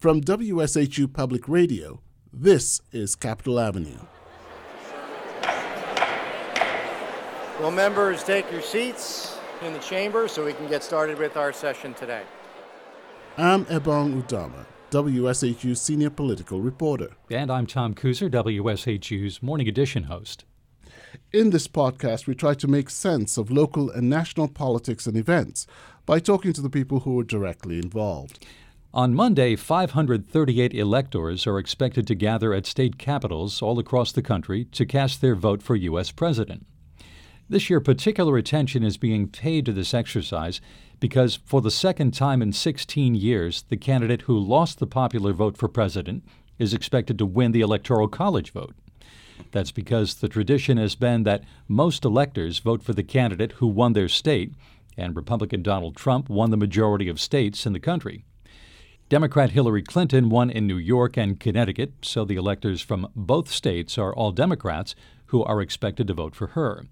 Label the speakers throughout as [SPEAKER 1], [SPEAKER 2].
[SPEAKER 1] From WSHU Public Radio, this is Capitol Avenue.
[SPEAKER 2] Will members take your seats in the chamber so we can get started with our session today?
[SPEAKER 1] I'm Ebong Udama, WSHU Senior Political Reporter.
[SPEAKER 3] And I'm Tom Kuser, WSHU's Morning Edition host.
[SPEAKER 1] In this podcast, we try to make sense of local and national politics and events by talking to the people who are directly involved.
[SPEAKER 3] On Monday, 538 electors are expected to gather at state capitals all across the country to cast their vote for U.S. president. This year, particular attention is being paid to this exercise because for the second time in 16 years, the candidate who lost the popular vote for president is expected to win the Electoral College vote. That's because the tradition has been that most electors vote for the candidate who won their state, and Republican Donald Trump won the majority of states in the country. Democrat Hillary Clinton won in New York and Connecticut, so the electors from both states are all Democrats who are expected to vote for her.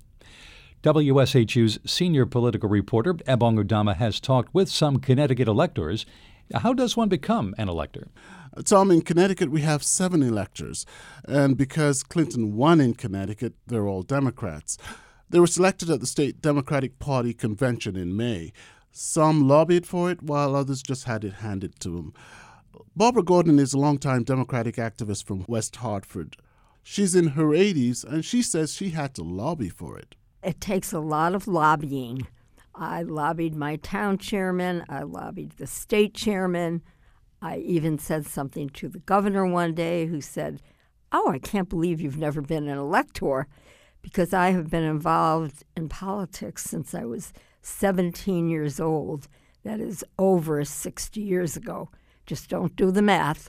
[SPEAKER 3] WSHU's senior political reporter, Ebong Udama, has talked with some Connecticut electors. How does one become an elector?
[SPEAKER 1] Tom, in Connecticut, we have 7 electors. And because Clinton won in Connecticut, they're all Democrats. They were selected at the state Democratic Party convention in May. Some lobbied for it, while others just had it handed to them. Barbara Gordon is a longtime Democratic activist from West Hartford. She's in her 80s, and she says she had to lobby for it.
[SPEAKER 4] It takes a lot of lobbying. I lobbied my town chairman. I lobbied the state chairman. I even said something to the governor one day who said, "Oh, I can't believe you've never been an elector," because I have been involved in politics since I was 17 years old. That is over 60 years ago. Just don't do the math.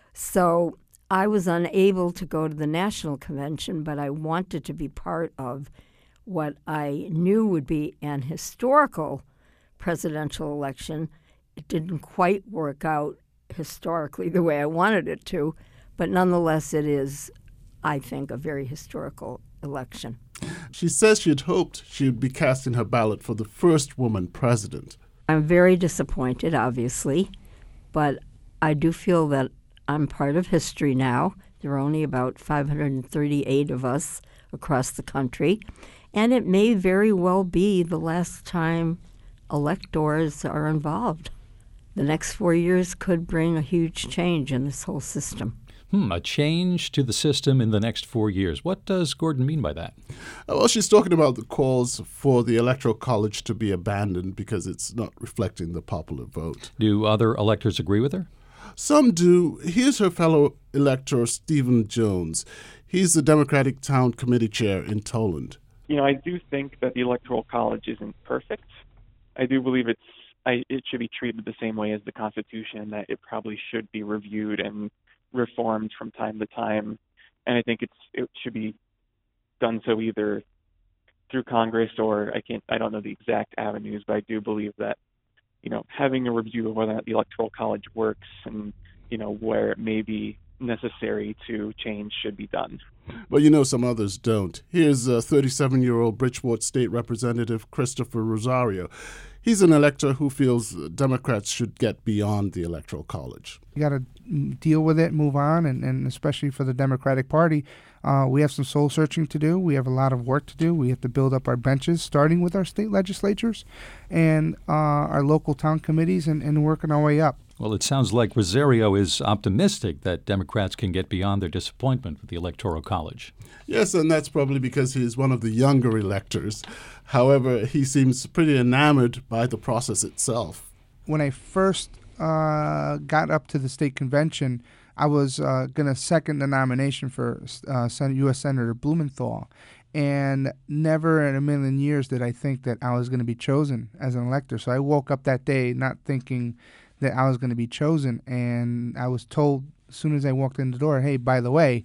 [SPEAKER 4] So I was unable to go to the national convention, but I wanted to be part of what I knew would be an historical presidential election. It didn't quite work out historically the way I wanted it to, but nonetheless it is, I think, a very historical election.
[SPEAKER 1] She says she had hoped she would be casting her ballot for the first woman president.
[SPEAKER 4] I'm very disappointed, obviously, but I do feel that I'm part of history now. There are only about 538 of us across the country, and it may very well be the last time electors are involved. The next 4 years could bring a huge change in this whole system.
[SPEAKER 3] A change to the system in the next 4 years. What does Gordon mean by that?
[SPEAKER 1] Well, she's talking about the calls for the Electoral College to be abandoned because it's not reflecting the popular vote.
[SPEAKER 3] Do other electors agree with her?
[SPEAKER 1] Some do. Here's her fellow elector, Stephen Jones. He's the Democratic Town Committee chair in Toland.
[SPEAKER 5] I do think that the Electoral College isn't perfect. I do believe it should be treated the same way as the Constitution, that it probably should be reviewed and reformed from time to time. And I think it should be done so either through Congress or I don't know the exact avenues, but I do believe that, having a review of whether or not the Electoral College works and, where it may be necessary to change should be done.
[SPEAKER 1] But some others don't. Here's 37-year-old Bridgeport State Representative Christopher Rosario. He's an elector who feels Democrats should get beyond the Electoral College.
[SPEAKER 6] You got to deal with it, move on, and especially for the Democratic Party, we have some soul searching to do. We have a lot of work to do. We have to build up our benches, starting with our state legislatures and our local town committees and working our way up.
[SPEAKER 3] Well, it sounds like Rosario is optimistic that Democrats can get beyond their disappointment with the Electoral College.
[SPEAKER 1] Yes, and that's probably because he's one of the younger electors. However, he seems pretty enamored by the process itself.
[SPEAKER 6] When I first got up to the state convention, I was going to second the nomination for U.S. Senator Blumenthal. And never in a million years did I think that I was going to be chosen as an elector. So I woke up that day not thinking that I was going to be chosen. And I was told as soon as I walked in the door, hey, by the way,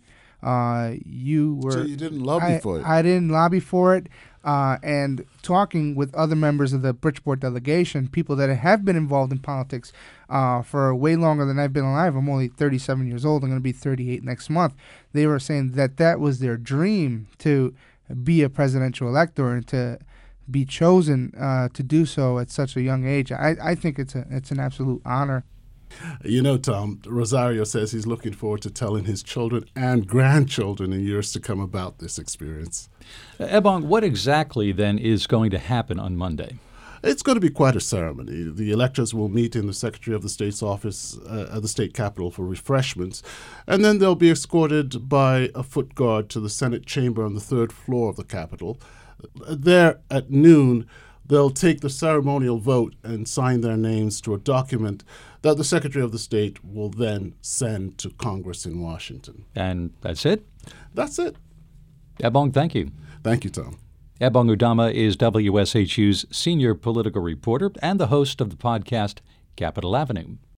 [SPEAKER 6] you were...
[SPEAKER 1] So you didn't lobby for it?
[SPEAKER 6] I didn't lobby for it. And talking with other members of the Bridgeport delegation, people that have been involved in politics for way longer than I've been alive. I'm only 37 years old. I'm going to be 38 next month. They were saying that was their dream to be a presidential elector and to be chosen to do so at such a young age. I think it's an absolute honor.
[SPEAKER 1] You know, Tom, Rosario says he's looking forward to telling his children and grandchildren in years to come about this experience.
[SPEAKER 3] Ebong, what exactly then is going to happen on Monday?
[SPEAKER 1] It's going to be quite a ceremony. The electors will meet in the Secretary of the State's office at the state capitol for refreshments, and then they'll be escorted by a foot guard to the Senate chamber on the third floor of the Capitol. There at noon, they'll take the ceremonial vote and sign their names to a document that the Secretary of the State will then send to Congress in Washington.
[SPEAKER 3] And that's it?
[SPEAKER 1] That's it.
[SPEAKER 3] Ebong, thank you.
[SPEAKER 1] Thank you, Tom.
[SPEAKER 3] Ebong Udoma is WSHU's senior political reporter and the host of the podcast Capitol Avenue.